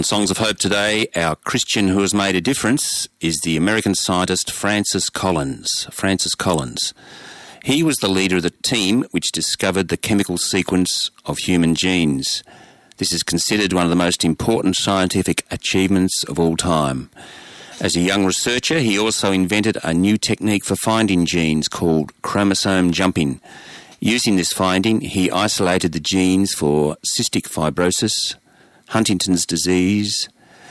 On Songs of Hope today, our Christian who has made a difference is the American scientist Francis Collins. Francis Collins. He was the leader of the team which discovered the chemical sequence of human genes. This is considered one of the most important scientific achievements of all time. As a young researcher, he also invented a new technique for finding genes called chromosome jumping. Using this finding, he isolated the genes for cystic fibrosis, Huntington's disease,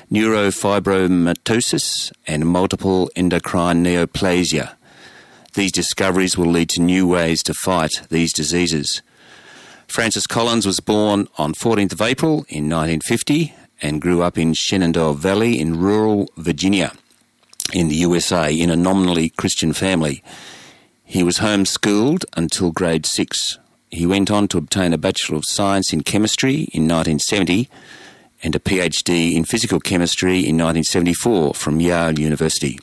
neurofibromatosis, and multiple endocrine neoplasia. These discoveries will lead to new ways to fight these diseases. Francis Collins was born on 14th of April in 1950 and grew up in Shenandoah Valley in rural Virginia in the USA in a nominally Christian family. He was homeschooled until grade 6. He went on to obtain a Bachelor of Science in Chemistry in 1970 and a PhD in Physical Chemistry in 1974 from Yale University.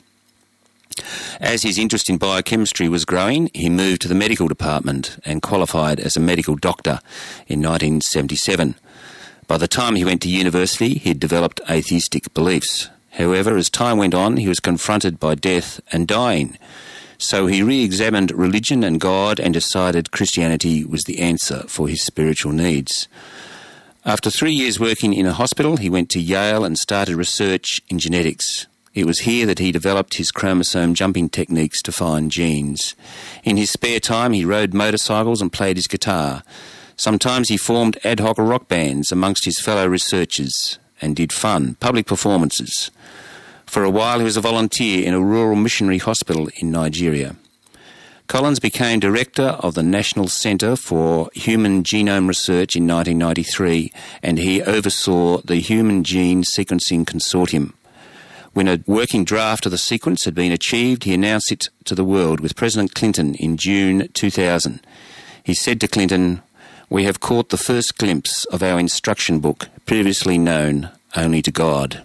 As his interest in biochemistry was growing, he moved to the medical department and qualified as a medical doctor in 1977. By the time he went to university, he had developed atheistic beliefs. However, as time went on, he was confronted by death and dying. So he re-examined religion and God and decided Christianity was the answer for his spiritual needs. After 3 years working in a hospital, he went to Yale and started research in genetics. It was here that he developed his chromosome jumping techniques to find genes. In his spare time, he rode motorcycles and played his guitar. Sometimes he formed ad hoc rock bands amongst his fellow researchers and did fun, public performances. For a while, he was a volunteer in a rural missionary hospital in Nigeria. Collins became director of the National Centre for Human Genome Research in 1993, and he oversaw the Human Gene Sequencing Consortium. When a working draft of the sequence had been achieved, he announced it to the world with President Clinton in June 2000. He said to Clinton, "We have caught the first glimpse of our instruction book, previously known only to God."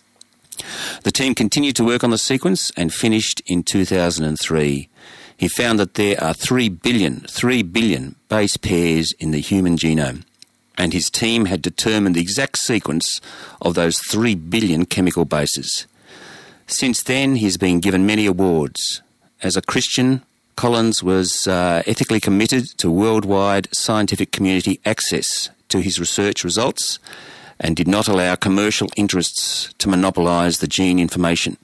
The team continued to work on the sequence and finished in 2003. He found that there are 3 billion base pairs in the human genome, and his team had determined the exact sequence of those 3 billion chemical bases. Since then, he's been given many awards. As a Christian, Collins was ethically committed to worldwide scientific community access to his research results and did not allow commercial interests to monopolise the gene information.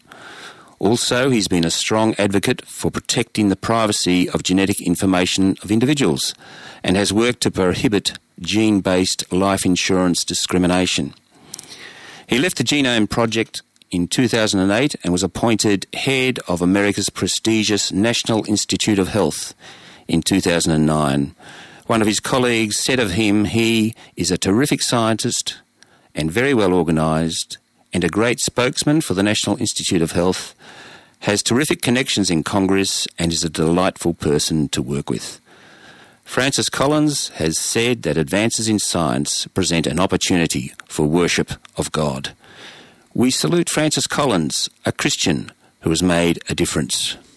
Also, he's been a strong advocate for protecting the privacy of genetic information of individuals and has worked to prohibit gene-based life insurance discrimination. He left the Genome Project in 2008 and was appointed head of America's prestigious National Institute of Health in 2009. One of his colleagues said of him, "He is a terrific scientist and very well organised and a great spokesman for the National Institute of Health, has terrific connections in Congress and is a delightful person to work with." Francis Collins has said that advances in science present an opportunity for worship of God. We salute Francis Collins, a Christian who has made a difference.